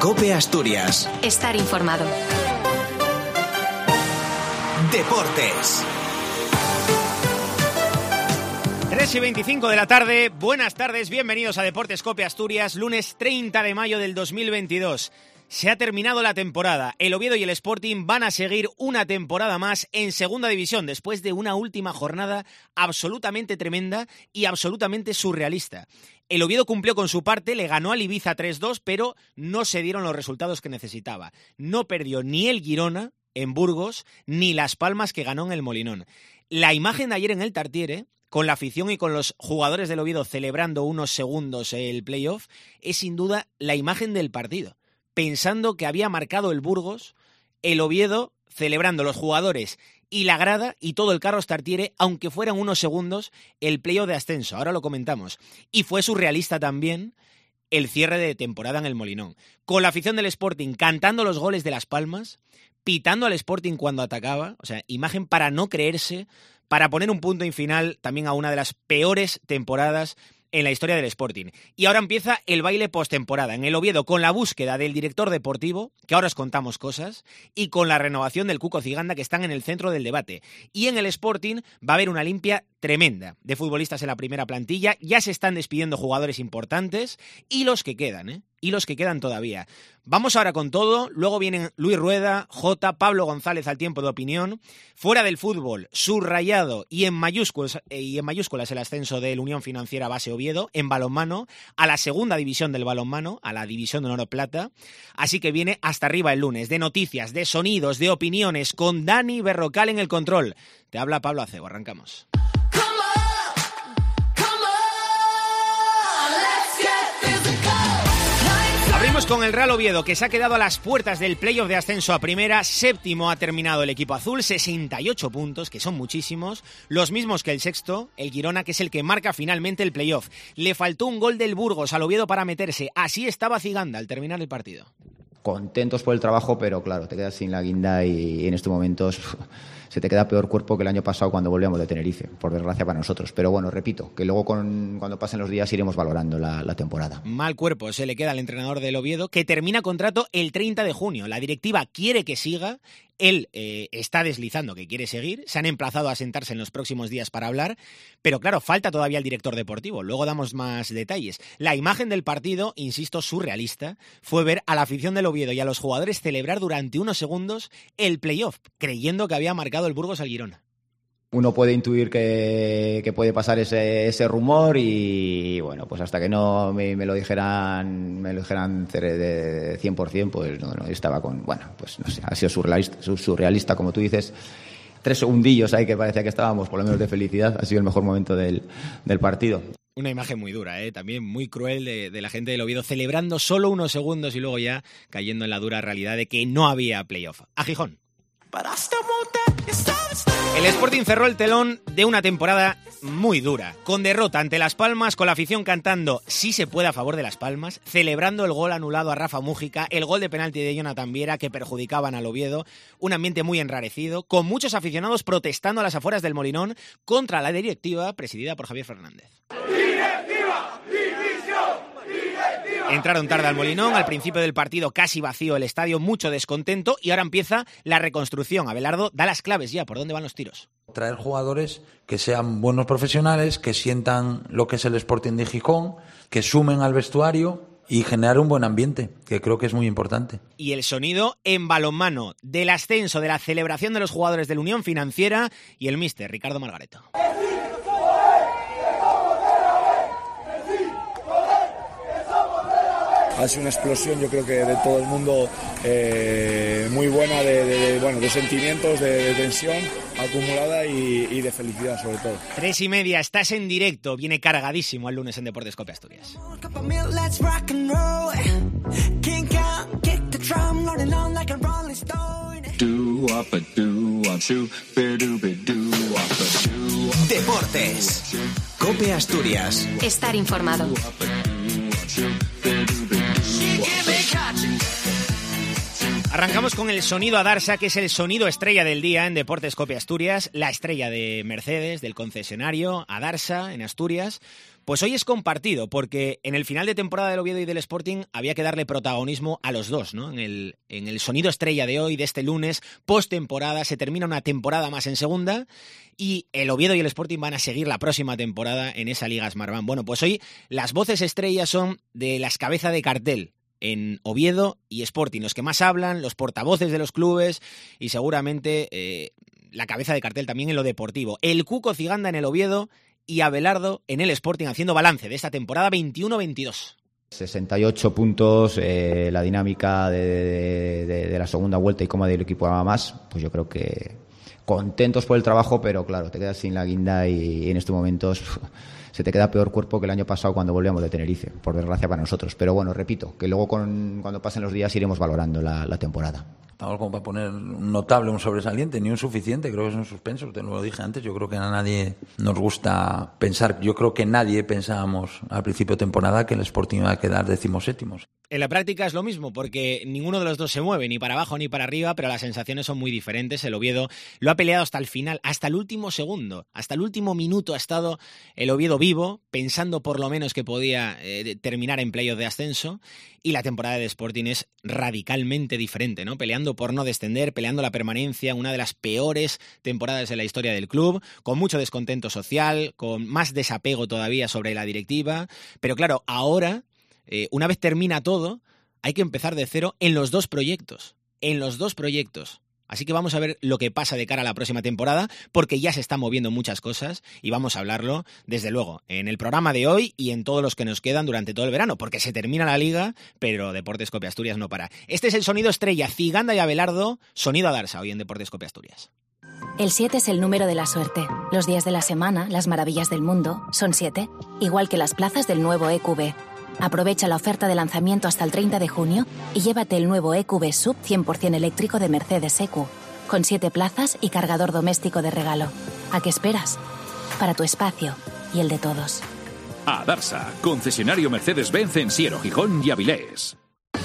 COPE Asturias. Estar informado. Deportes. 3:25 de la tarde, buenas tardes, bienvenidos a Deportes COPE Asturias, lunes 30 de mayo del 2022. Se ha terminado la temporada, el Oviedo y el Sporting van a seguir una temporada más en segunda división después de una última jornada absolutamente tremenda y absolutamente surrealista. El Oviedo cumplió con su parte, le ganó al Ibiza 3-2, pero no se dieron los resultados que necesitaba. No perdió ni el Girona en Burgos, ni Las Palmas que ganó en el Molinón. La imagen de ayer en el Tartiere, con la afición y con los jugadores del Oviedo celebrando unos segundos el playoff, es sin duda la imagen del partido. Pensando que había marcado el Burgos, el Oviedo celebrando los jugadores y la grada y todo el Carlos Tartiere, aunque fueran unos segundos, el playoff de ascenso. Ahora lo comentamos. Y fue surrealista también el cierre de temporada en el Molinón. Con la afición del Sporting cantando los goles de Las Palmas, pitando al Sporting cuando atacaba. O sea, imagen para no creerse, para poner un punto y final también a una de las peores temporadas en la historia del Sporting. Y ahora empieza el baile postemporada en el Oviedo con la búsqueda del director deportivo, que ahora os contamos cosas, y con la renovación del Cuco Ciganda, que están en el centro del debate. Y en el Sporting va a haber una limpia tremenda de futbolistas en la primera plantilla. Ya se están despidiendo jugadores importantes y los que quedan, y los que quedan todavía. Vamos ahora con todo, luego vienen Luis Rueda, Jota, Pablo González al tiempo de opinión. Fuera del fútbol, subrayado y en mayúsculas el ascenso de la Unión Financiera Base Oviedo, en balonmano, a la segunda división del balonmano, a la división de oro plata. Así que viene hasta arriba el lunes, de noticias, de sonidos, de opiniones, con Dani Berrocal en el control. Te habla Pablo Acebo, arrancamos. Abrimos con el Real Oviedo, que se ha quedado a las puertas del playoff de ascenso a primera. Séptimo ha terminado el equipo azul, 68 puntos, que son muchísimos. Los mismos que el sexto, el Girona, que es el que marca finalmente el playoff. Le faltó un gol del Burgos al Oviedo para meterse. Así estaba Ciganda al terminar el partido. Contentos por el trabajo, pero claro, te quedas sin la guinda y en estos momentos se te queda peor cuerpo que el año pasado cuando volvíamos de Tenerife, por desgracia para nosotros. Pero bueno, repito, que luego cuando pasen los días iremos valorando la temporada. Mal cuerpo se le queda al entrenador del Oviedo, que termina contrato el 30 de junio. La directiva quiere que siga, él está deslizando que quiere seguir, se han emplazado a sentarse en los próximos días para hablar, pero claro, falta todavía el director deportivo, luego damos más detalles. La imagen del partido, insisto, surrealista, fue ver a la afición del Oviedo y a los jugadores celebrar durante unos segundos el playoff, creyendo que había marcado el Burgos al Girona. Uno puede intuir que puede pasar ese rumor y bueno, pues hasta que no me lo dijeran de 100%, pues no estaba con, bueno, pues no sé, ha sido surrealista como tú dices. 3 segundillos ahí que parecía que estábamos por lo menos de felicidad, ha sido el mejor momento del partido. Una imagen muy dura, también muy cruel de la gente del Oviedo, celebrando solo unos segundos y luego ya cayendo en la dura realidad de que no había playoff. A Gijón. El Sporting cerró el telón de una temporada muy dura, con derrota ante Las Palmas, con la afición cantando "sí se puede" a favor de Las Palmas, celebrando el gol anulado a Rafa Mújica, el gol de penalti de Jonathan Viera que perjudicaban al Oviedo, un ambiente muy enrarecido, con muchos aficionados protestando a las afueras del Molinón contra la directiva presidida por Javier Fernández. Entraron tarde al Molinón, al principio del partido casi vacío el estadio, mucho descontento y ahora empieza la reconstrucción. Abelardo da las claves ya, ¿por dónde van los tiros? Traer jugadores que sean buenos profesionales, que sientan lo que es el Sporting de Gijón, que sumen al vestuario y generar un buen ambiente, que creo que es muy importante. Y el sonido en balonmano del ascenso, de la celebración de los jugadores de la Unión Financiera y el míster Ricardo Margareto. Ha sido una explosión, yo creo que de todo el mundo, muy buena de sentimientos, de tensión acumulada y de felicidad sobre todo. 3:30, estás en directo, viene cargadísimo el lunes en Deportes COPE Asturias. Deportes COPE Asturias. Estar informado. Arrancamos con el sonido Adarsa, que es el sonido estrella del día en Deportes Cope Asturias, la estrella de Mercedes, del concesionario Adarsa en Asturias. Pues hoy es compartido, porque en el final de temporada del Oviedo y del Sporting había que darle protagonismo a los dos, ¿no? En el sonido estrella de hoy, de este lunes, post-temporada, se termina una temporada más en segunda y el Oviedo y el Sporting van a seguir la próxima temporada en esa Liga Smartbank. Bueno, pues hoy las voces estrellas son de las cabezas de cartel en Oviedo y Sporting, los que más hablan, los portavoces de los clubes y seguramente la cabeza de cartel también en lo deportivo. El Cuco Ciganda en el Oviedo y Abelardo en el Sporting haciendo balance de esta temporada 21-22. 68 puntos, la dinámica de la segunda vuelta y cómo del equipo va más, pues yo creo que contentos por el trabajo, pero claro, te quedas sin la guinda y en estos momentos se te queda peor cuerpo que el año pasado cuando volvíamos de Tenerife, por desgracia para nosotros. Pero bueno, repito, que luego cuando pasen los días iremos valorando la temporada. Estamos como para poner un notable, un sobresaliente, ni un suficiente, creo que es un suspenso, te lo dije antes, yo creo que a nadie nos gusta pensar, yo creo que nadie pensábamos al principio de temporada que el Sporting iba a quedar 17º. En la práctica es lo mismo, porque ninguno de los dos se mueve, ni para abajo ni para arriba, pero las sensaciones son muy diferentes. El Oviedo lo ha peleado hasta el final, hasta el último segundo, hasta el último minuto ha estado el Oviedo vivo, pensando por lo menos que podía terminar en playoff de ascenso, y la temporada de Sporting es radicalmente diferente, ¿no? Peleando por no descender, peleando la permanencia, una de las peores temporadas en la historia del club, con mucho descontento social, con más desapego todavía sobre la directiva, pero claro, ahora, una vez termina todo, hay que empezar de cero en los dos proyectos. Así que vamos a ver lo que pasa de cara a la próxima temporada, porque ya se están moviendo muchas cosas y vamos a hablarlo, desde luego, en el programa de hoy y en todos los que nos quedan durante todo el verano, porque se termina la Liga, pero Deportes Cope Asturias no para. Este es el sonido estrella, Ciganda y Abelardo, sonido Adarsa, hoy en Deportes Cope Asturias. El 7 es el número de la suerte. Los días de la semana, las maravillas del mundo, son 7, igual que las plazas del nuevo EQB. Aprovecha la oferta de lanzamiento hasta el 30 de junio y llévate el nuevo EQB Sub 100% eléctrico de Mercedes EQ, con 7 plazas y cargador doméstico de regalo. ¿A qué esperas? Para tu espacio y el de todos. Adarsa, concesionario Mercedes-Benz en Siero, Gijón y Avilés.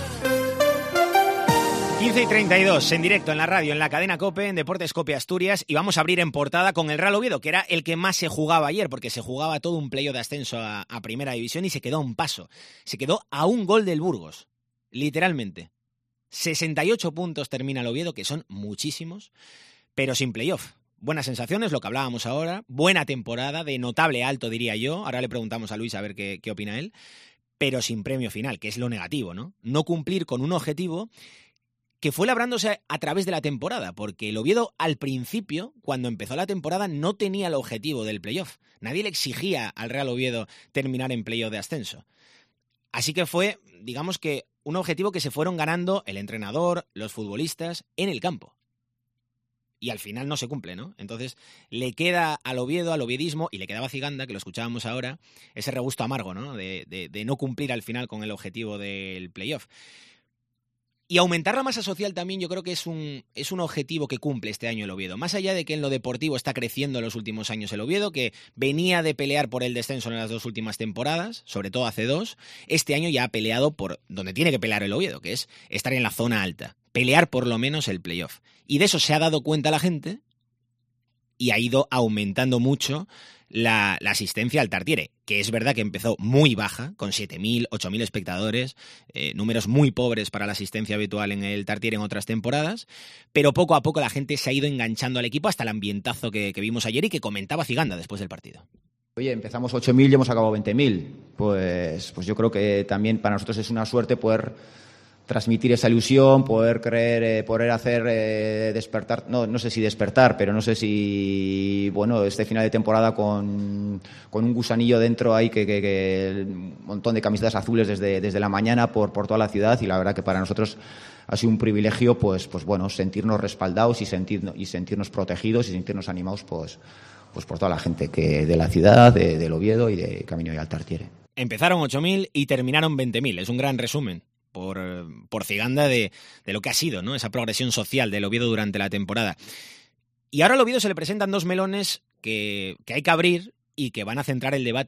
15:32 en directo en la radio, en la cadena COPE, en Deportes Cope Asturias, y vamos a abrir en portada con el Real Oviedo, que era el que más se jugaba ayer, porque se jugaba todo un playoff de ascenso a Primera División y se quedó a un paso. Se quedó a un gol del Burgos, literalmente. 68 puntos termina el Oviedo, que son muchísimos, pero sin playoff. Buenas sensaciones, lo que hablábamos ahora, buena temporada, de notable alto diría yo, ahora le preguntamos a Luis a ver qué opina él, pero sin premio final, que es lo negativo, ¿no? No cumplir con un objetivo que fue labrándose a través de la temporada, porque el Oviedo al principio, cuando empezó la temporada, no tenía el objetivo del playoff. Nadie le exigía al Real Oviedo terminar en playoff de ascenso. Así que fue, digamos que, un objetivo que se fueron ganando el entrenador, los futbolistas, en el campo. Y al final no se cumple, ¿no? Entonces le queda al Oviedo, al oviedismo, y le quedaba a Ciganda, que lo escuchábamos ahora, ese regusto amargo, ¿no? De no cumplir al final con el objetivo del playoff. Y aumentar la masa social también yo creo que es un objetivo que cumple este año el Oviedo. Más allá de que en lo deportivo está creciendo en los últimos años el Oviedo, que venía de pelear por el descenso en las dos últimas temporadas, sobre todo hace 2, este año ya ha peleado por donde tiene que pelear el Oviedo, que es estar en la zona alta, pelear por lo menos el playoff. Y de eso se ha dado cuenta la gente y ha ido aumentando mucho la asistencia al Tartiere, que es verdad que empezó muy baja, con 7.000, 8.000 espectadores, números muy pobres para la asistencia habitual en el Tartiere en otras temporadas, pero poco a poco la gente se ha ido enganchando al equipo hasta el ambientazo que vimos ayer y que comentaba Ciganda después del partido. Oye, empezamos 8.000 y hemos acabado 20.000. Pues yo creo que también para nosotros es una suerte poder transmitir esa ilusión, poder creer, poder hacer despertar, no sé si despertar, pero no sé si, bueno, este final de temporada con un gusanillo dentro ahí que un montón de camisetas azules desde la mañana por toda la ciudad, y la verdad que para nosotros ha sido un privilegio, pues bueno, sentirnos respaldados y sentirnos protegidos y sentirnos animados, pues por toda la gente que de la ciudad, del Oviedo y de Camino de Tartiere. Empezaron 8.000 y terminaron 20.000, es un gran resumen por Ciganda de lo que ha sido, ¿no? Esa progresión social del Oviedo durante la temporada. Y ahora al Oviedo se le presentan dos melones que hay que abrir y que van a centrar el debate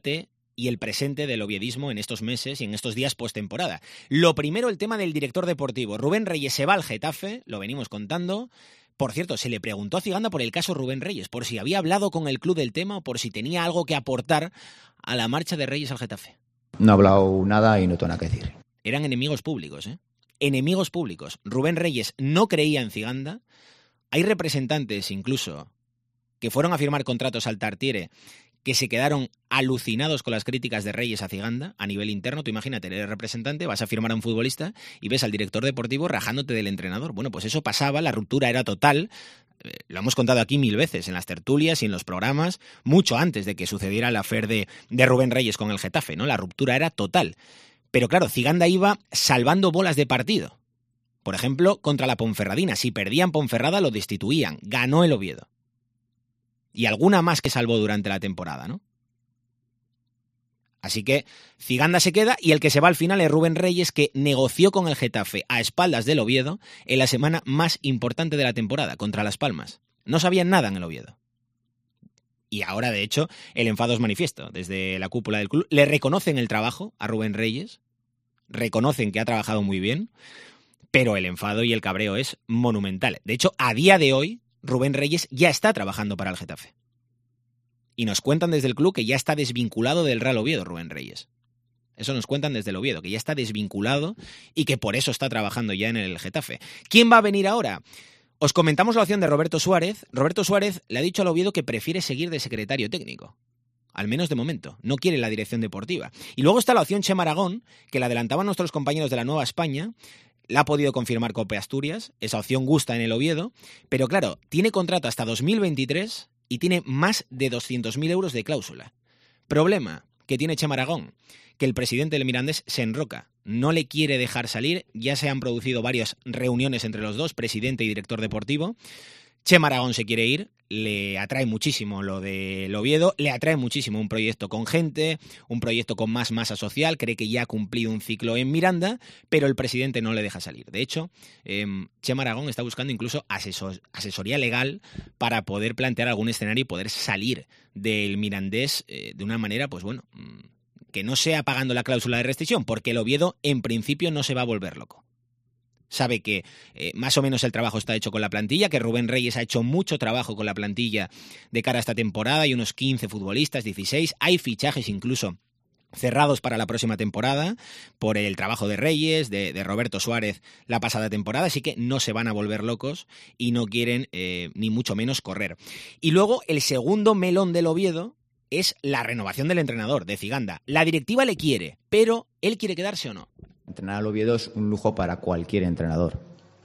y el presente del oviedismo en estos meses y en estos días postemporada. Lo primero, el tema del director deportivo. Rubén Reyes se va al Getafe, lo venimos contando. Por cierto, se le preguntó a Ciganda por el caso Rubén Reyes, por si había hablado con el club del tema o por si tenía algo que aportar a la marcha de Reyes al Getafe. No ha hablado nada y no tengo nada que decir. Eran enemigos públicos, ¿eh? Enemigos públicos. Rubén Reyes no creía en Ciganda. Hay representantes incluso que fueron a firmar contratos al Tartiere que se quedaron alucinados con las críticas de Reyes a Ciganda a nivel interno. Tú imagínate, eres representante, vas a firmar a un futbolista y ves al director deportivo rajándote del entrenador. Bueno, pues eso pasaba, la ruptura era total. Lo hemos contado aquí 1000 veces, en las tertulias y en los programas, mucho antes de que sucediera el affair de Rubén Reyes con el Getafe, ¿no? La ruptura era total. Pero claro, Ciganda iba salvando bolas de partido. Por ejemplo, contra la Ponferradina. Si perdían Ponferrada, lo destituían. Ganó el Oviedo. Y alguna más que salvó durante la temporada, ¿no? Así que Ciganda se queda y el que se va al final es Rubén Reyes, que negoció con el Getafe a espaldas del Oviedo en la semana más importante de la temporada, contra Las Palmas. No sabían nada en el Oviedo. Y ahora, de hecho, el enfado es manifiesto. Desde la cúpula del club le reconocen el trabajo a Rubén Reyes, reconocen que ha trabajado muy bien, pero el enfado y el cabreo es monumental. De hecho, a día de hoy, Rubén Reyes ya está trabajando para el Getafe. Y nos cuentan desde el club que ya está desvinculado del Real Oviedo, Rubén Reyes. Eso nos cuentan desde el Oviedo, que ya está desvinculado y que por eso está trabajando ya en el Getafe. ¿Quién va a venir ahora? Os comentamos la opción de Roberto Suárez. Roberto Suárez le ha dicho al Oviedo que prefiere seguir de secretario técnico. Al menos de momento. No quiere la dirección deportiva. Y luego está la opción Chema Aragón, que la adelantaban nuestros compañeros de la Nueva España. La ha podido confirmar Cope Asturias. Esa opción gusta en el Oviedo. Pero claro, tiene contrato hasta 2023 y tiene más de 200.000 euros de cláusula. Problema que tiene Chema Aragón, que el presidente del Mirandés se enroca. No le quiere dejar salir. Ya se han producido varias reuniones entre los dos, presidente y director deportivo. Chema Aragón se quiere ir, le atrae muchísimo lo del Oviedo, le atrae muchísimo un proyecto con gente, un proyecto con más masa social, cree que ya ha cumplido un ciclo en Miranda, pero el presidente no le deja salir. De hecho, Chema Aragón está buscando incluso asesoría legal para poder plantear algún escenario y poder salir del Mirandés de una manera, pues bueno, que no sea pagando la cláusula de rescisión, porque el Oviedo en principio no se va a volver loco. Sabe que más o menos el trabajo está hecho con la plantilla, que Rubén Reyes ha hecho mucho trabajo con la plantilla de cara a esta temporada. Hay unos 15 futbolistas, 16. Hay fichajes incluso cerrados para la próxima temporada por el trabajo de Reyes, de Roberto Suárez la pasada temporada, así que no se van a volver locos y no quieren ni mucho menos correr. Y luego el segundo melón del Oviedo es la renovación del entrenador, de Ciganda. La directiva le quiere, pero ¿él quiere quedarse o no? Entrenar al Oviedo es un lujo para cualquier entrenador,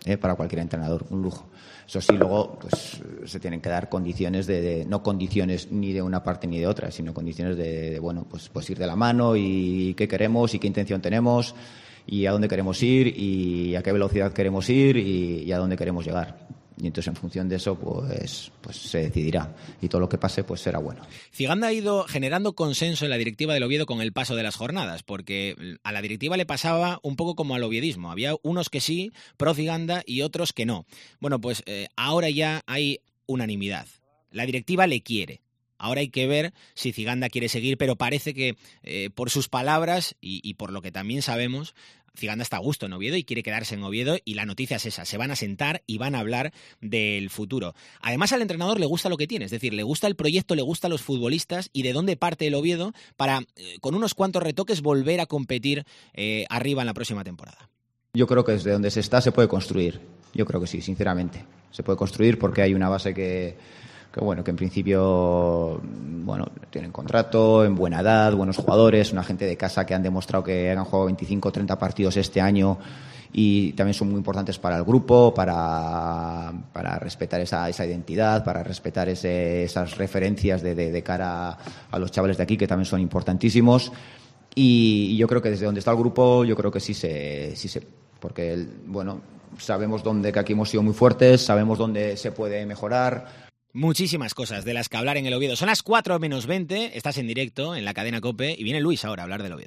un lujo. Eso sí, luego pues se tienen que dar condiciones no condiciones ni de una parte ni de otra, sino condiciones de bueno, pues ir de la mano y qué queremos y qué intención tenemos y a dónde queremos ir y a qué velocidad queremos ir y a dónde queremos llegar. Y entonces en función de eso pues se decidirá y todo lo que pase pues será bueno. Ciganda ha ido generando consenso en la directiva del Oviedo con el paso de las jornadas, porque a la directiva le pasaba un poco como al oviedismo. Había unos que sí, pro Ciganda, y otros que no. Bueno, pues ahora ya hay unanimidad. La directiva le quiere. Ahora hay que ver si Ciganda quiere seguir, pero parece que por sus palabras y por lo que también sabemos, Ciganda está a gusto en Oviedo y quiere quedarse en Oviedo, y la noticia es esa, se van a sentar y van a hablar del futuro. Además, al entrenador le gusta lo que tiene, es decir, le gusta el proyecto, le gustan los futbolistas y de dónde parte el Oviedo para, con unos cuantos retoques, volver a competir arriba en la próxima temporada. Yo creo que desde donde se está se puede construir, yo creo que sí, sinceramente. Se puede construir porque hay una base que en principio tienen contrato, en buena edad, buenos jugadores, una gente de casa que han demostrado que han jugado 25 o 30 partidos este año y también son muy importantes para el grupo, para respetar esa identidad, para respetar esas referencias de cara a los chavales de aquí, que también son importantísimos. Y yo creo que desde donde está el grupo, yo creo que sí se porque sabemos que aquí hemos sido muy fuertes, sabemos dónde se puede mejorar. Muchísimas cosas de las que hablar en el Oviedo. Son las 4 menos 20, estás en directo en la cadena COPE y viene Luis ahora a hablar del Oviedo.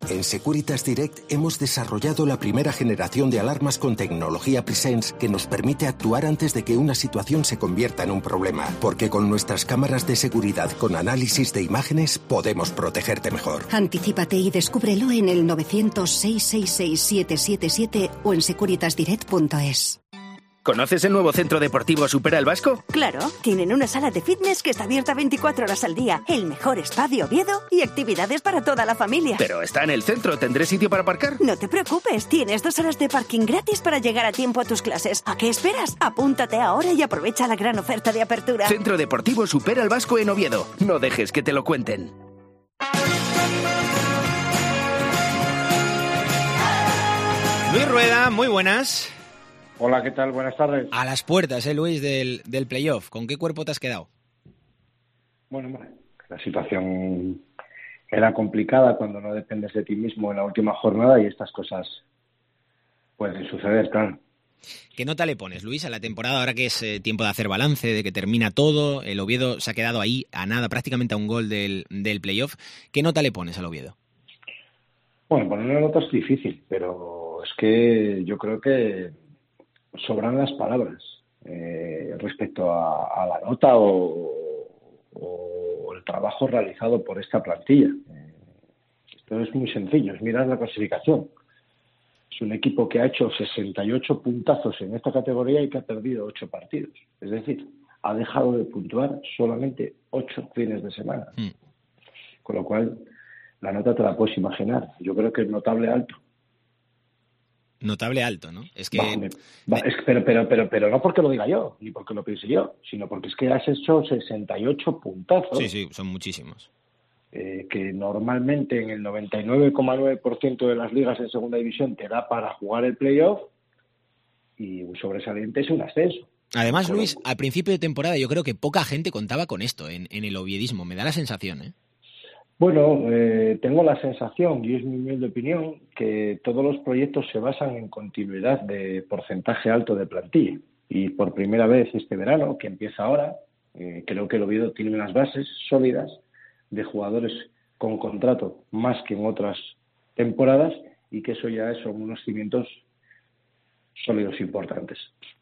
En Securitas Direct hemos desarrollado la primera generación de alarmas con tecnología Presence que nos permite actuar antes de que una situación se convierta en un problema. Porque con nuestras cámaras de seguridad con análisis de imágenes podemos protegerte mejor. Anticípate y descúbrelo en el 900-666-777 o en securitasdirect.es. ¿Conoces el nuevo centro deportivo Supera el Vasco? Claro, tienen una sala de fitness que está abierta 24 horas al día, el mejor spa de Oviedo y actividades para toda la familia. Pero está en el centro, ¿tendré sitio para aparcar? No te preocupes, tienes 2 horas de parking gratis para llegar a tiempo a tus clases. ¿A qué esperas? Apúntate ahora y aprovecha la gran oferta de apertura. Centro deportivo Supera el Vasco en Oviedo. No dejes que te lo cuenten. Luis Rueda, muy buenas. Hola, ¿qué tal? Buenas tardes. A las puertas, Luis, del playoff. ¿Con qué cuerpo te has quedado? Bueno, la situación era complicada cuando no dependes de ti mismo en la última jornada y estas cosas pueden suceder, claro. ¿Qué nota le pones, Luis, a la temporada ahora que es tiempo de hacer balance, de que termina todo? El Oviedo se ha quedado ahí a nada, prácticamente a un gol del playoff. ¿Qué nota le pones al Oviedo? Bueno, poner una nota es difícil, pero es que yo creo que sobran las palabras respecto a la nota o el trabajo realizado por esta plantilla. Esto es muy sencillo, es mirar la clasificación. Es un equipo que ha hecho 68 puntazos en esta categoría y que ha perdido 8 partidos. Es decir, ha dejado de puntuar solamente 8 fines de semana. Con lo cual, la nota te la puedes imaginar. Yo creo que es notable alto. Notable alto, ¿no? Es que... Pero no porque lo diga yo, ni porque lo piense yo, sino porque es que has hecho 68 puntazos. Sí, son muchísimos. Que normalmente en el 99,9% de las ligas en segunda división te da para jugar el playoff y un sobresaliente es un ascenso. Además, Luis, al principio de temporada yo creo que poca gente contaba con esto en el oviedismo. Me da la sensación, ¿eh? Bueno, tengo la sensación, y es mi humilde opinión, que todos los proyectos se basan en continuidad de porcentaje alto de plantilla. Y por primera vez este verano, que empieza ahora, creo que el Oviedo tiene unas bases sólidas de jugadores con contrato más que en otras temporadas y que eso ya son unos cimientos sólidos importantes.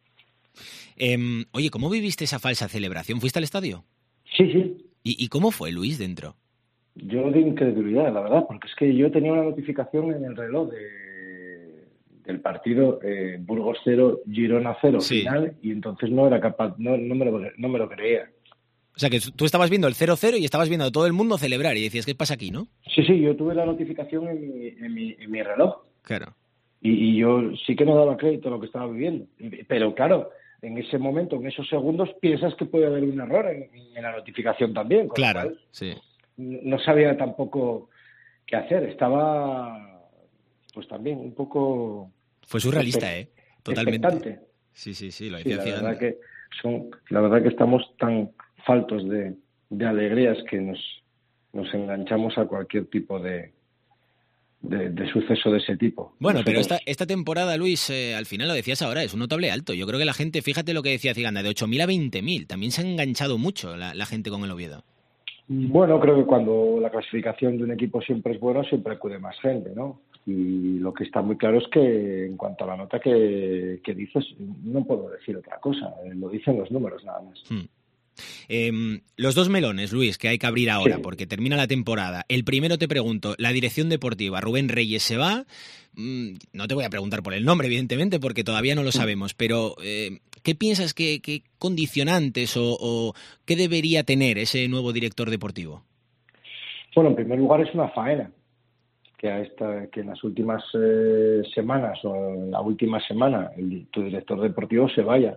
Oye, ¿cómo viviste esa falsa celebración? ¿Fuiste al estadio? Sí. ¿Y cómo fue, Luis, dentro? Yo de incredulidad, la verdad, porque es que yo tenía una notificación en el reloj del partido Burgos 0, Girona 0 final, y entonces no era capaz, no me lo creía. O sea, que tú estabas viendo el 0-0 y estabas viendo a todo el mundo celebrar y decías, ¿qué pasa aquí, no? Sí, yo tuve la notificación en mi reloj. Claro. Y yo sí que no daba crédito a lo que estaba viviendo. Pero claro, en ese momento, en esos segundos, piensas que puede haber un error en la notificación también. Claro, cual, sí. No sabía tampoco qué hacer. Estaba, pues también un poco... Fue surrealista, totalmente. Expectante. Sí, lo decía la verdad que estamos tan faltos de alegrías que nos enganchamos a cualquier tipo de suceso de ese tipo. Bueno, pero esta temporada, Luis, al final lo decías ahora, es un notable alto. Yo creo que la gente, fíjate lo que decía Ciganda, de 8.000 a 20.000. También se ha enganchado mucho la gente con el Oviedo. Bueno, creo que cuando la clasificación de un equipo siempre es buena, siempre acude más gente, ¿no? Y lo que está muy claro es que en cuanto a la nota que dices, no puedo decir otra cosa. Lo dicen los números nada más. Los dos melones, Luis, que hay que abrir ahora, sí, porque termina la temporada. El primero te pregunto, la dirección deportiva, Rubén Reyes se va. No te voy a preguntar por el nombre, evidentemente, porque todavía no lo sabemos, pero ¿qué piensas que condicionantes o qué debería tener ese nuevo director deportivo? Bueno, en primer lugar es una faena que en las últimas semanas o en la última semana tu director deportivo se vaya.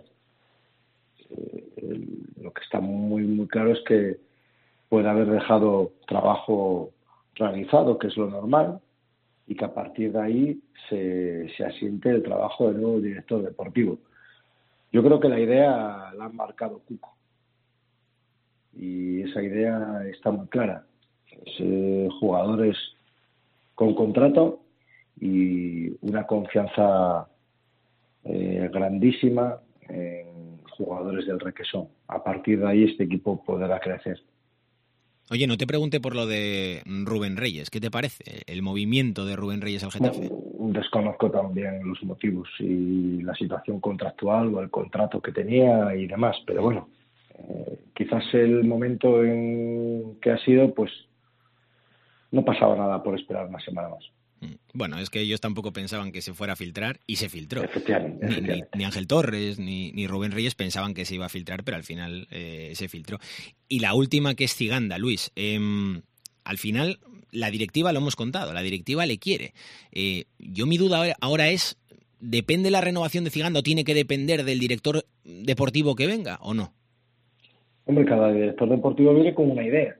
Lo que está muy muy claro es que puede haber dejado trabajo realizado, que es lo normal, y que a partir de ahí se asiente el trabajo del nuevo director deportivo. Yo creo que la idea la han marcado Cuco y esa idea está muy clara. Jugadores con contrato y una confianza grandísima en jugadores del Requesón. A partir de ahí este equipo podrá crecer. Oye, no te pregunté por lo de Rubén Reyes. ¿Qué te parece el movimiento de Rubén Reyes al Getafe? Desconozco también los motivos y la situación contractual o el contrato que tenía y demás, pero bueno, quizás el momento en que ha sido, pues no pasaba nada por esperar una semana más. Bueno, es que ellos tampoco pensaban que se fuera a filtrar y se filtró. Efectivamente. Ni Ángel Torres ni Rubén Reyes pensaban que se iba a filtrar, pero al final se filtró. Y la última, que es Ciganda, Luis. Al final, la directiva, lo hemos contado, la directiva le quiere. Yo mi duda ahora es, ¿depende la renovación de Ciganda o tiene que depender del director deportivo que venga o no? Hombre, cada director deportivo viene con una idea.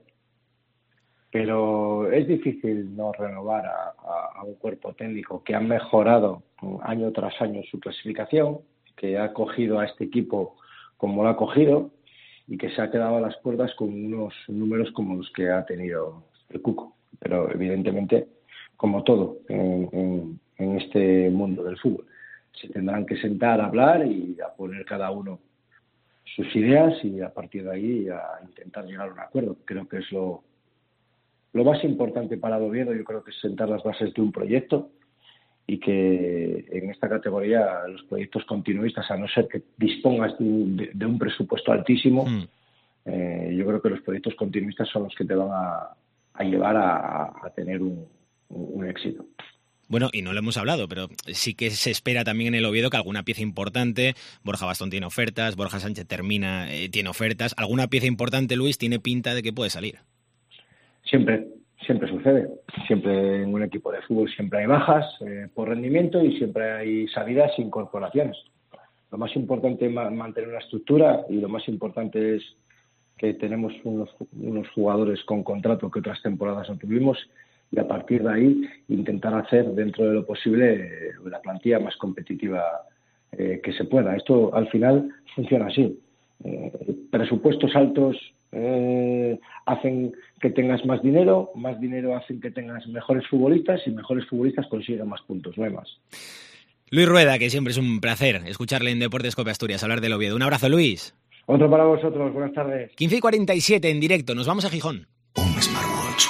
Pero es difícil no renovar a un cuerpo técnico que ha mejorado año tras año su clasificación, que ha cogido a este equipo como lo ha cogido y que se ha quedado a las puertas con unos números como los que ha tenido el Cuco. Pero evidentemente, como todo en este mundo del fútbol, se tendrán que sentar a hablar y a poner cada uno sus ideas y a partir de ahí a intentar llegar a un acuerdo. Creo que es lo más importante para el Oviedo. Yo creo que es sentar las bases de un proyecto y que en esta categoría los proyectos continuistas, a no ser que dispongas de un presupuesto altísimo, yo creo que los proyectos continuistas son los que te van a llevar a tener un éxito. Bueno, y no lo hemos hablado, pero sí que se espera también en el Oviedo que alguna pieza importante, Borja Bastón tiene ofertas, Borja Sánchez tiene ofertas, alguna pieza importante, Luis, tiene pinta de que puede salir. Siempre sucede. Siempre en un equipo de fútbol siempre hay bajas por rendimiento y siempre hay salidas e incorporaciones. Lo más importante es mantener una estructura y lo más importante es que tenemos unos jugadores con contrato que otras temporadas no tuvimos y a partir de ahí intentar hacer dentro de lo posible la plantilla más competitiva que se pueda. Esto al final funciona así. Presupuestos altos hacen que tengas más dinero hacen que tengas mejores futbolistas y mejores futbolistas consiguen más puntos, no hay más. Luis Rueda, que siempre es un placer escucharle en Deportes Cope Asturias, hablar del Oviedo. Un abrazo, Luis. Otro para vosotros, buenas tardes. 15:47 en directo, nos vamos a Gijón. Un smartwatch.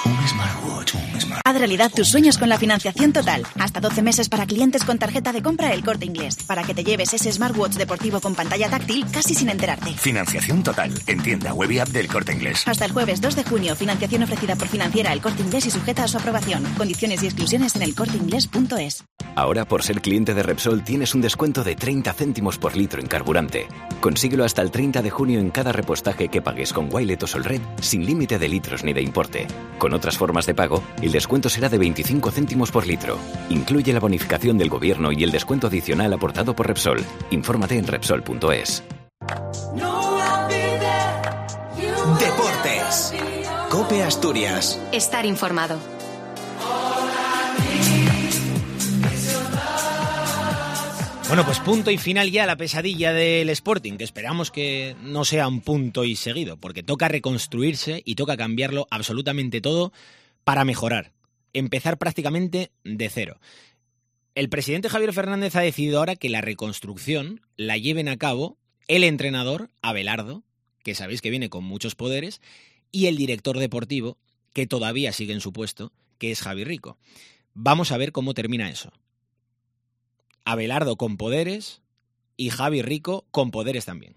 Haz realidad tus sueños con la financiación total. Hasta 12 meses para clientes con tarjeta de compra El Corte Inglés. Para que te lleves ese smartwatch deportivo con pantalla táctil casi sin enterarte. Financiación total. En tienda web y app del Corte Inglés. Hasta el jueves 2 de junio. Financiación ofrecida por Financiera El Corte Inglés y sujeta a su aprobación. Condiciones y exclusiones en elcorteinglés.es. Ahora, por ser cliente de Repsol, tienes un descuento de 30 céntimos por litro en carburante. Consíguelo hasta el 30 de junio en cada repostaje que pagues con Wilet o Solred, sin límite de litros ni de importe. Con otras formas de pago, el descuento será de 25 céntimos por litro. Incluye la bonificación del gobierno y el descuento adicional aportado por Repsol. Infórmate en Repsol.es. Deportes. COPE Asturias. Estar informado. Bueno, pues punto y final ya la pesadilla del Sporting, que esperamos que no sea un punto y seguido, porque toca reconstruirse y toca cambiarlo absolutamente todo para mejorar, empezar prácticamente de cero. El presidente Javier Fernández ha decidido ahora que la reconstrucción la lleven a cabo el entrenador Abelardo, que sabéis que viene con muchos poderes, y el director deportivo, que todavía sigue en su puesto, que es Javi Rico. Vamos a ver cómo termina eso. Abelardo con poderes y Javi Rico con poderes también.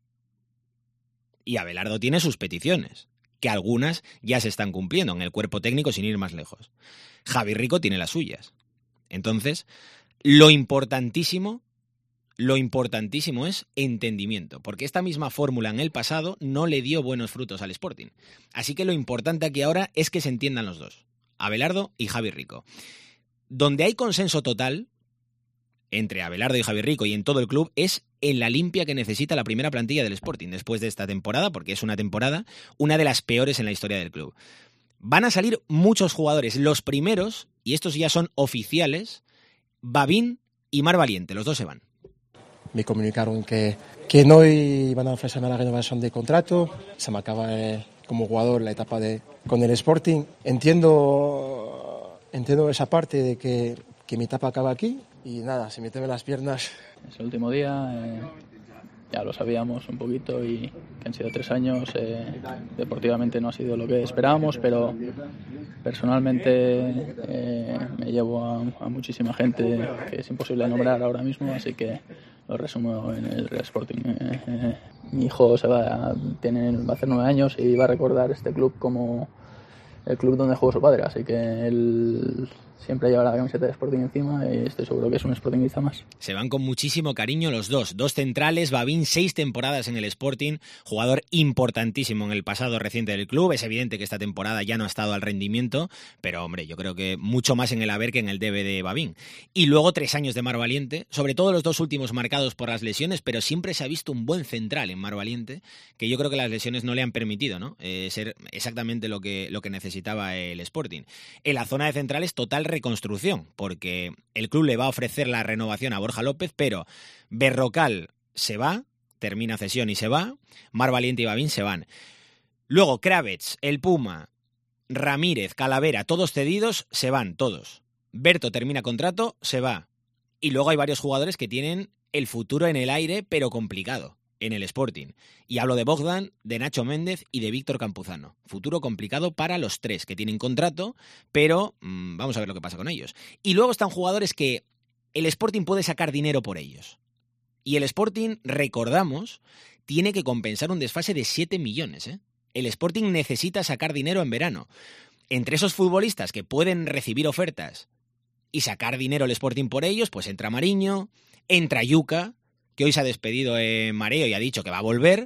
Y Abelardo tiene sus peticiones, que algunas ya se están cumpliendo en el cuerpo técnico sin ir más lejos. Javi Rico tiene las suyas. Entonces, lo importantísimo es entendimiento, porque esta misma fórmula en el pasado no le dio buenos frutos al Sporting. Así que lo importante aquí ahora es que se entiendan los dos, Abelardo y Javi Rico. Donde hay consenso total entre Abelardo y Javi Rico y en todo el club es en la limpia que necesita la primera plantilla del Sporting después de esta temporada, porque es una temporada, una de las peores en la historia del club. Van a salir muchos jugadores, los primeros, y estos ya son oficiales, Babín y Mar Valiente, los dos se van. Me comunicaron que no iban a ofrecerme la renovación de contrato, se me acaba como jugador la etapa con el Sporting. Entiendo esa parte de que mi etapa acaba aquí y nada, se me temen las piernas. Es el último día, ya lo sabíamos un poquito y que han sido 3 años. Deportivamente no ha sido lo que esperábamos, pero personalmente me llevo a muchísima gente que es imposible nombrar ahora mismo, así que lo resumo en el Sporting. Mi hijo va a hacer 9 años y va a recordar este club como el club donde jugó su padre, así que él siempre lleva la camiseta de Sporting encima y estoy seguro que es un Sportingista más. Se van con muchísimo cariño los dos centrales. Babín, 6 temporadas en el Sporting, jugador importantísimo en el pasado reciente del club. Es evidente que esta temporada ya no ha estado al rendimiento, pero hombre, yo creo que mucho más en el haber que en el debe de Babín. Y luego 3 años de Mar Valiente, sobre todo los 2 últimos marcados por las lesiones, pero siempre se ha visto un buen central en Mar Valiente, que yo creo que las lesiones no le han permitido, ¿no? Ser exactamente lo que necesitaba el Sporting. En la zona de centrales, total reconstrucción, porque el club le va a ofrecer la renovación a Borja López, pero Berrocal se va, termina cesión y se va, Mar Valiente y Babín se van. Luego Kravets, el Puma, Ramírez, Calavera, todos cedidos, se van, todos. Berto termina contrato, se va. Y luego hay varios jugadores que tienen el futuro en el aire, pero complicado, en el Sporting. Y hablo de Bogdan, de Nacho Méndez y de Víctor Campuzano. Futuro complicado para los 3 que tienen contrato, pero vamos a ver lo que pasa con ellos. Y luego están jugadores que el Sporting puede sacar dinero por ellos. Y el Sporting, recordamos, tiene que compensar un desfase de 7 millones. El Sporting necesita sacar dinero en verano. Entre esos futbolistas que pueden recibir ofertas y sacar dinero el Sporting por ellos, pues entra Mariño, entra Yuca, que hoy se ha despedido en Mareo y ha dicho que va a volver,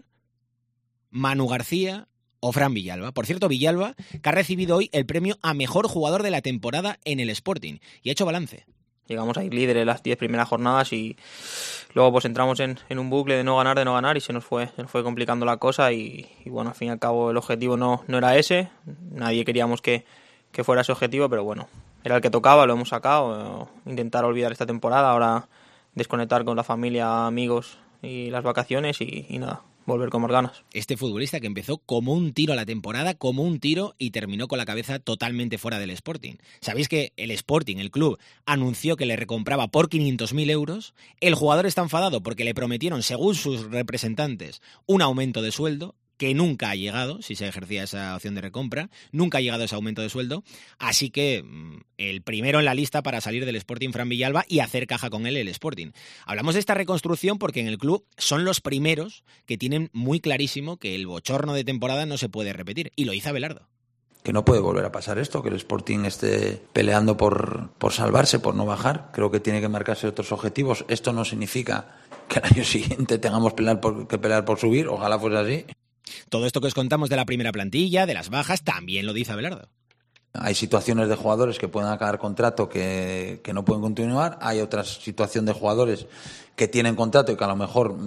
Manu García o Fran Villalba. Por cierto, Villalba, que ha recibido hoy el premio a mejor jugador de la temporada en el Sporting y ha hecho balance. Llegamos a ir líderes las 10 primeras jornadas y luego pues entramos en un bucle de no ganar y se nos fue complicando la cosa y bueno, al fin y al cabo el objetivo no era ese, nadie queríamos que fuera ese objetivo, pero bueno, era el que tocaba, lo hemos sacado, intentar olvidar esta temporada, ahora desconectar con la familia, amigos y las vacaciones y nada, volver con más ganas. Este futbolista que empezó como un tiro a la temporada, como un tiro, y terminó con la cabeza totalmente fuera del Sporting. ¿Sabéis que el Sporting, el club, anunció que le recompraba por 500.000 euros? El jugador está enfadado porque le prometieron, según sus representantes, un aumento de sueldo que nunca ha llegado, si se ejercía esa opción de recompra, nunca ha llegado ese aumento de sueldo, así que el primero en la lista para salir del Sporting, Fran Villalba, y hacer caja con él el Sporting. Hablamos de esta reconstrucción porque en el club son los primeros que tienen muy clarísimo que el bochorno de temporada no se puede repetir, y lo hizo Abelardo. Que no puede volver a pasar esto, que el Sporting esté peleando por salvarse, por no bajar. Creo que tiene que marcarse otros objetivos. Esto no significa que el año siguiente tengamos que pelear por subir, ojalá fuese así. Todo esto que os contamos de la primera plantilla, de las bajas, también lo dice Abelardo. Hay situaciones de jugadores que pueden acabar contrato que no pueden continuar. Hay otra situación de jugadores que tienen contrato y que a lo mejor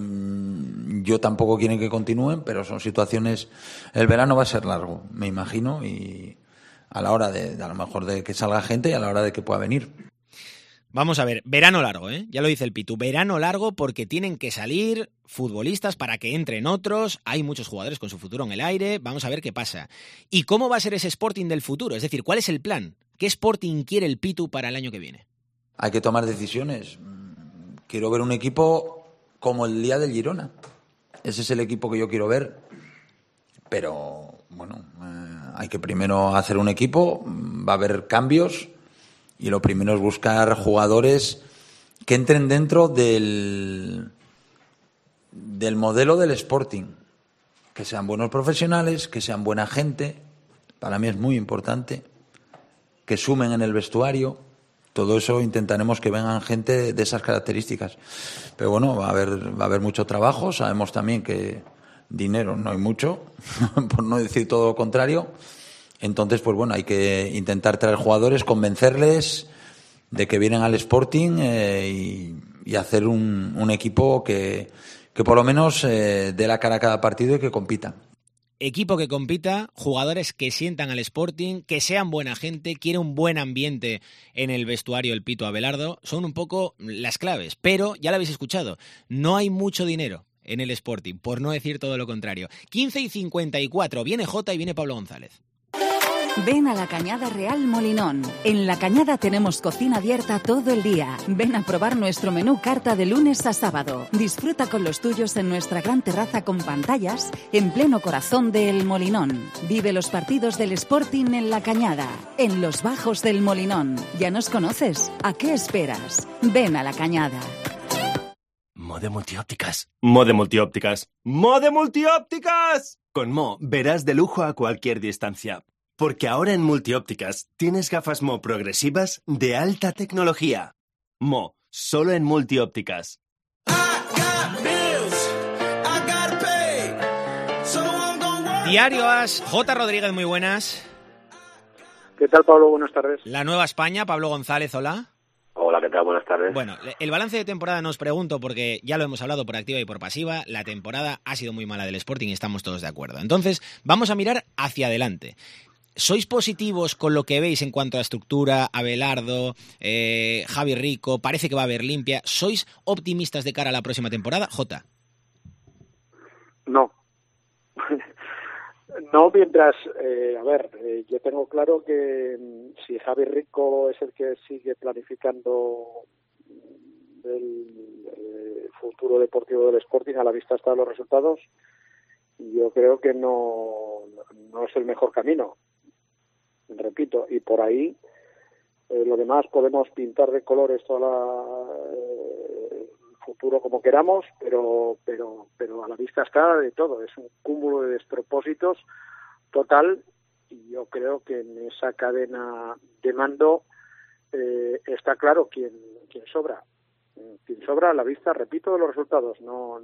yo tampoco quieren que continúen, pero son situaciones... El verano va a ser largo, me imagino, y a la hora de a lo mejor de que salga gente y a la hora de que pueda venir. Vamos a ver, verano largo, ya lo dice el Pitu, verano largo porque tienen que salir futbolistas para que entren otros, hay muchos jugadores con su futuro en el aire, vamos a ver qué pasa. ¿Y cómo va a ser ese Sporting del futuro? Es decir, ¿cuál es el plan? ¿Qué Sporting quiere el Pitu para el año que viene? Hay que tomar decisiones. Quiero ver un equipo como el día del Girona. Ese es el equipo que yo quiero ver, pero bueno, hay que primero hacer un equipo, va a haber cambios. Y lo primero es buscar jugadores que entren dentro del modelo del Sporting. Que sean buenos profesionales, que sean buena gente. Para mí es muy importante. Que sumen en el vestuario. Todo eso intentaremos que vengan gente de esas características. Pero bueno, va a haber mucho trabajo. Sabemos también que dinero no hay mucho, por no decir todo lo contrario. Entonces, pues bueno, hay que intentar traer jugadores, convencerles de que vienen al Sporting y hacer un equipo que por lo menos dé la cara a cada partido y que compita. Equipo que compita, jugadores que sientan al Sporting, que sean buena gente, quiere un buen ambiente en el vestuario el Pitu Abelardo, son un poco las claves. Pero, ya lo habéis escuchado, no hay mucho dinero en el Sporting, por no decir todo lo contrario. 15:54, viene Jota y viene Pablo González. Ven a la Cañada Real Molinón. En la Cañada tenemos cocina abierta todo el día. Ven a probar nuestro menú carta de lunes a sábado. Disfruta con los tuyos en nuestra gran terraza con pantallas en pleno corazón del Molinón. Vive los partidos del Sporting en la Cañada, en los bajos del Molinón. ¿Ya nos conoces? ¿A qué esperas? Ven a la Cañada. Mode Multiópticas. Mode Multiópticas. Mode Multiópticas. Con Mo verás de lujo a cualquier distancia. Porque ahora en Multiópticas tienes gafas Mo progresivas de alta tecnología. Mo, solo en Multiópticas. Diario As, J. Rodríguez, muy buenas. ¿Qué tal, Pablo? Buenas tardes. La Nueva España, Pablo González, hola. Hola, ¿qué tal? Buenas tardes. Bueno, el balance de temporada no os pregunto porque ya lo hemos hablado por activa y por pasiva. La temporada ha sido muy mala del Sporting y estamos todos de acuerdo. Entonces, vamos a mirar hacia adelante. ¿Sois positivos con lo que veis en cuanto a estructura, Abelardo, Javi Rico? Parece que va a haber limpia. ¿Sois optimistas de cara a la próxima temporada? Jota. No. No, mientras, yo tengo claro que si Javi Rico es el que sigue planificando el futuro deportivo del Sporting, a la vista están los resultados, yo creo que no es el mejor camino. Repito, y por ahí lo demás podemos pintar de colores todo el futuro como queramos, pero a la vista está de todo. Es un cúmulo de despropósitos total, y yo creo que en esa cadena de mando está claro quién sobra. Quien sobra a la vista, repito, de los resultados. No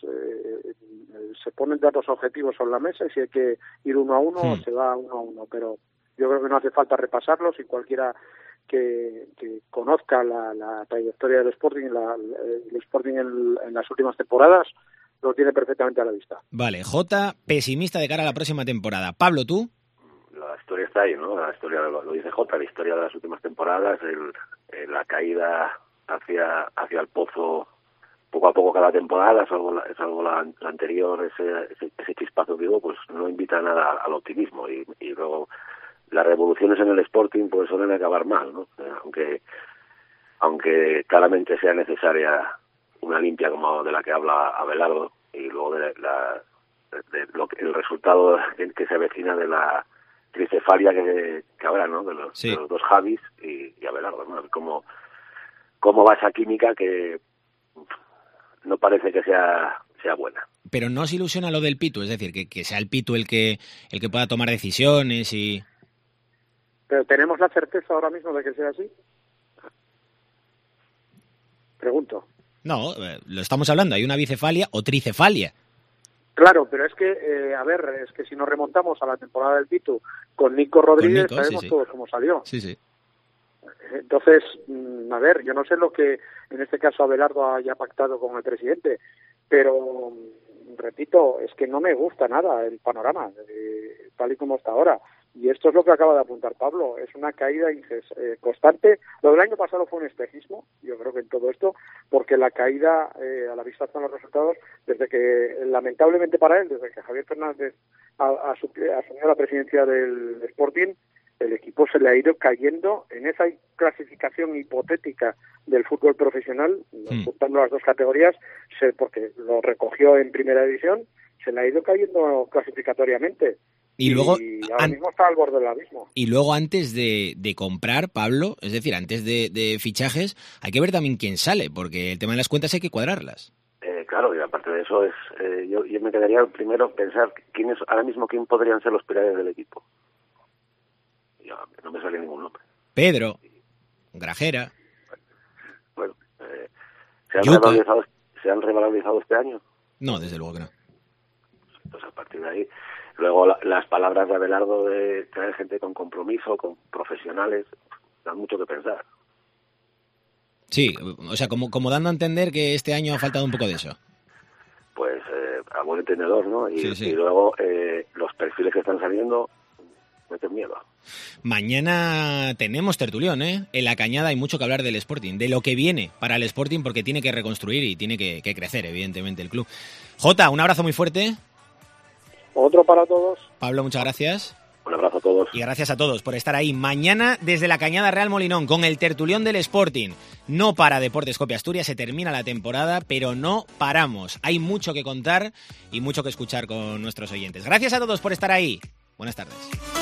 se ponen datos objetivos sobre la mesa y si hay que ir 1-1 se va 1-1, pero yo creo que no hace falta repasarlos, y cualquiera que conozca la trayectoria del Sporting, el Sporting en las últimas temporadas, lo tiene perfectamente a la vista. Vale, Jota, pesimista de cara a la próxima temporada. Pablo, ¿tú? La historia está ahí, ¿no? La historia, lo dice Jota, la historia de las últimas temporadas, la caída hacia el pozo poco a poco cada temporada, salvo la anterior, ese chispazo vivo, pues no invita nada al optimismo, y luego las revoluciones en el Sporting pues suelen acabar mal, ¿no? Aunque claramente sea necesaria una limpia como de la que habla Abelardo, y luego el resultado que se avecina de la tricefalia que habrá, ¿no? De los dos Javis y Abelardo, ¿no? Cómo va esa química que no parece que sea buena. Pero no os ilusiona lo del Pitu, es decir, que sea el Pitu el que pueda tomar decisiones y... ¿Pero tenemos la certeza ahora mismo de que sea así? Pregunto. No, lo estamos hablando, hay una bicefalia o tricefalia. Claro, pero es que, es que si nos remontamos a la temporada del Pitu con Nico Rodríguez, sabemos todos cómo salió. Sí. Entonces, yo no sé lo que en este caso Abelardo haya pactado con el presidente, pero, repito, es que no me gusta nada el panorama, tal y como está ahora. Y esto es lo que acaba de apuntar Pablo, es una caída constante. Lo del año pasado fue un espejismo, yo creo que en todo esto, porque la caída, a la vista están los resultados, desde que, lamentablemente para él, desde que Javier Fernández asumió la presidencia del Sporting, el equipo se le ha ido cayendo en esa clasificación hipotética del fútbol profesional, juntando las dos categorías, porque lo recogió en primera división, se le ha ido cayendo clasificatoriamente. Y luego ahora mismo está al borde del abismo. Y luego antes de comprar, Pablo, es decir, antes de fichajes, hay que ver también quién sale, porque el tema de las cuentas hay que cuadrarlas. Claro, y aparte de eso, yo me quedaría primero pensar ahora mismo quién podrían ser los pilares del equipo. No me sale ningún nombre. Pedro, Grajera. Bueno, ¿se han revalorizado este año? No, desde luego que no. Entonces, a partir de ahí, luego las palabras de Abelardo de traer gente con compromiso, con profesionales, dan mucho que pensar. Sí, o sea, como dando a entender que este año ha faltado un poco de eso. Pues a buen entendedor, ¿no? Y Sí. Y luego los perfiles que están saliendo meten miedo. Mañana tenemos tertulión, ¿eh? En la Cañada hay mucho que hablar del Sporting, de lo que viene para el Sporting, porque tiene que reconstruir y tiene que crecer, evidentemente, el club. Jota, un abrazo muy fuerte. Otro para todos. Pablo, muchas gracias. Un abrazo a todos. Y gracias a todos por estar ahí. Mañana desde la Cañada Real Molinón con el tertulión del Sporting. No para Deportes Copia Asturias, se termina la temporada, pero no paramos. Hay mucho que contar y mucho que escuchar con nuestros oyentes. Gracias a todos por estar ahí. Buenas tardes.